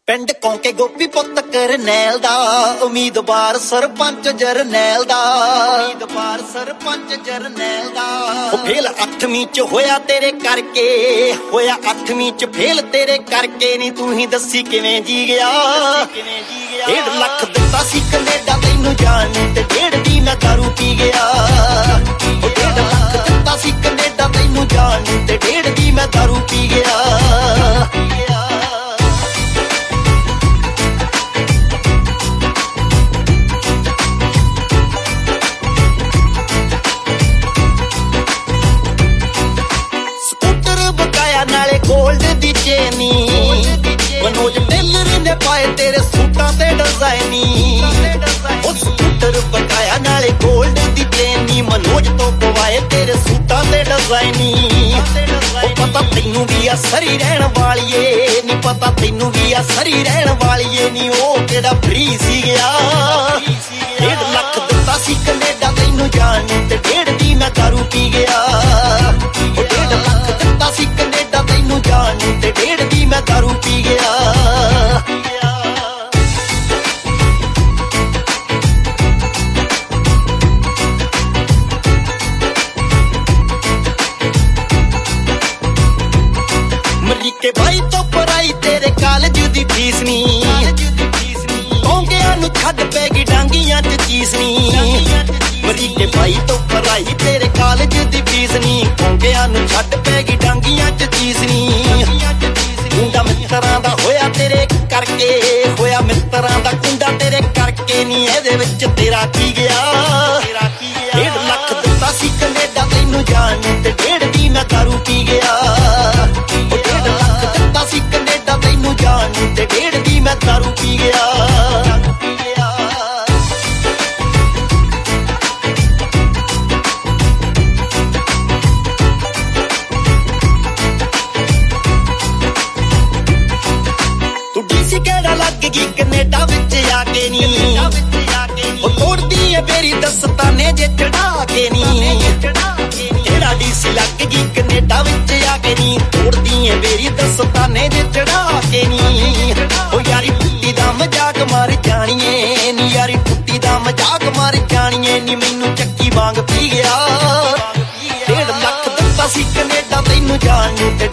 ਪਿੰਡ ਕੌਂਕੇ ਗੋਪੀ ਪੁੱਤ ਕਰਨੈਲ ਦਾ ਉਮੀਦਵਾਰ ਸਰਪੰਚ ਜਰਨੈਲ ਦਾ ਉਹ ਫੇਲ 8ਵੀਂ ਚ ਹੋਇਆ ਤੇਰੇ ਕਰਕੇ, ਹੋਇਆ 8ਵੀਂ ਚ ਫੇਲ ਤੇਰੇ ਕਰਕੇ। ਨੀ ਤੂੰ ਹੀ ਦੱਸੀ ਕਿਵੇਂ ਜੀ ਗਿਆ। 1.5 ਲੱਖ ਦਿੱਤਾ ਸੀ ਕੈਨੇਡਾ ਤੈਨੂੰ ਜਾਣ ਨੂੰ ਤੇ 1.5 ਦੀ ਮੈਂ ਦਾਰੂ ਪੀ ਗਿਆ। 1.5 ਲੱਖ ਦਿੱਤਾ ਸੀ ਕੈਨੇਡਾ ਤੈਨੂੰ ਜਾਣ ਨੂੰ ਤੇ 1.5 ਦੀ ਮੈਂ ਦਾਰੂ ਪੀ ਗਿਆ। ਨਾਲੇ ਗੋਲਡ ਦੀ ਚੇਨੀ ਮਨੋਜ ਟੇਲਰ ਨੇ ਪਾਏ ਤੇਰੇ ਸੂਟਾਂ ਤੇ ਡਿਜ਼ਾਈਨੀ। ਉਹ ਸਕੂਟਰ ਬਕਾਇਆ ਨਾਲੇ ਗੋਲਡ ਦੀ ਚੇਨੀ ਮਨੋਜ ਤੋਂ ਪਵਾਏ ਤੇਰੇ ਸੂਟਾਂ ਤੇ ਡਿਜ਼ਾਈਨੀ। ਉਹ ਪਤਾ ਤੈਨੂੰ ਵੀ ਆ ਸਰੀ ਰਹਿਣ ਵਾਲੀਏ, ਨੀ ਪਤਾ ਤੈਨੂੰ ਵੀ ਆ ਸਰੀ ਰਹਿਣ ਵਾਲੀਏ। ਨੀ ਉਹ ਕਿਹੜਾ ਫਰੀ ਸੀ ਗਿਆ। 1.5 ਲੱਖ ਦਿੱਤਾ ਸੀ ਕੈਨੇਡਾ ਤੈਨੂੰ ਜਾਣ ਨੂੰ ਤੇ 1.5 ਦੀ ਮੈਂ ਦਾਰੂ ਪੀ ਗਿਆ। 1.5 ਲੱਖ ਦਿੱਤਾ ਸੀ ਕੈਨੇਡਾ ਤੈਨੂੰ ਜਾਣ ਨੂੰ ਤੇ 1.5 ਦੀ ਮੈਂ ਦਾਰੂ ਪੀ ਗਿਆ। ਮਰੀਕੇ ਬਾਈ ਤੋਂ ਪਰਾਈ ਤੇਰੇ ਕਾਲਜ ਦੀ ਫੀਸ ਨੀ, ਕੌਂਕਿਆਂ ਨੂੰ ਛੱਡ ਪੈ ਗਈ ਡਾਂਗੀਆਂ ਚ ਚੀਸ ਨੀ। ਮਰੀਕੇ ਬਾਈ ਤੋਂ ਪਰਾਈ ਤੇਰੇ ਕਾਲਜ ਦੀ ਫੀਸ ਨੀ, ਕੌਂਕਿਆਂ ਨੂੰ ਛੱਡ ਪੈ ਗਈ ਡਾਂਗੀਆਂ ਚ ਚੀਸ ਨੀ। ਕੁੰਡਾ ਮਿੱਤਰਾਂ ਦਾ ਹੋਇਆ ਤੇਰੇ ਕਰਕੇ, ਹੋਇਆ ਮਿੱਤਰਾਂ ਦਾ ਕੁੰਡਾ ਤੇਰੇ ਕਰਕੇ। ਨੀ ਇਹਦੇ ਵਿੱਚ ਤੇਰਾ ਕੀ ਗਿਆ। 1.5 ਲੱਖ ਦਿੱਤਾ ਸੀ ਕੈਨੇਡਾ ਤੈਨੂੰ ਜਾਣ ਨੂੰ ਤੇ 1.5 ਦੀ ਮੈਂ ਦਾਰੂ ਪੀ ਗਿਆ। 1.5 ਲੱਖ ਦਿੱਤਾ ਸੀ ਕੈਨੇਡਾ ਤੈਨੂੰ ਜਾਣ ਨੂੰ ਤੇ 1.5 ਦੀ ਮੈਂ ਦਾਰੂ ਪੀ ਗਿਆ। ਕਿਹੜਾ ਲੱਗ ਗਈ ਕੈਨੇਡਾ ਵਿੱਚ ਆ ਕੇ ਨੀ, ਉਹ ਤੋੜਦੀ ਏ ਮੇਰੀ ਦਸਤਾਨੇ ਜੇ ਚੜਾ ਕੇ ਨੀ। ਕਿਹੜਾ ਡੀਸੀ ਲੱਗ ਗਈ ਕੈਨੇਡਾ ਵਿੱਚ ਆ ਕੇ ਨੀ, ਤੋੜਦੀ ਏ ਮੇਰੀ ਦਸਤਾਨੇ ਜੇ ਚੜਾ ਕੇ ਨੀ। ਉਹ ਯਾਰੀ ਟੁੱਟੀ ਦਾ ਮਜ਼ਾਕ ਮਾਰ ਜਾਣੀਏ ਨੀ, ਯਾਰੀ ਟੁੱਟੀ ਦਾ ਮਜ਼ਾਕ ਮਾਰ ਜਾਣੀਏ ਨੀ। ਮੈਨੂੰ ਚੱਕੀ ਵਾਂਗ ਪੀ ਗਿਆ। 1.5 ਲੱਖ ਦਿੱਤਾ ਸੀ ਕੈਨੇਡਾ ਤੈਨੂੰ ਜਾਣ ਨੂੰ ਤੇ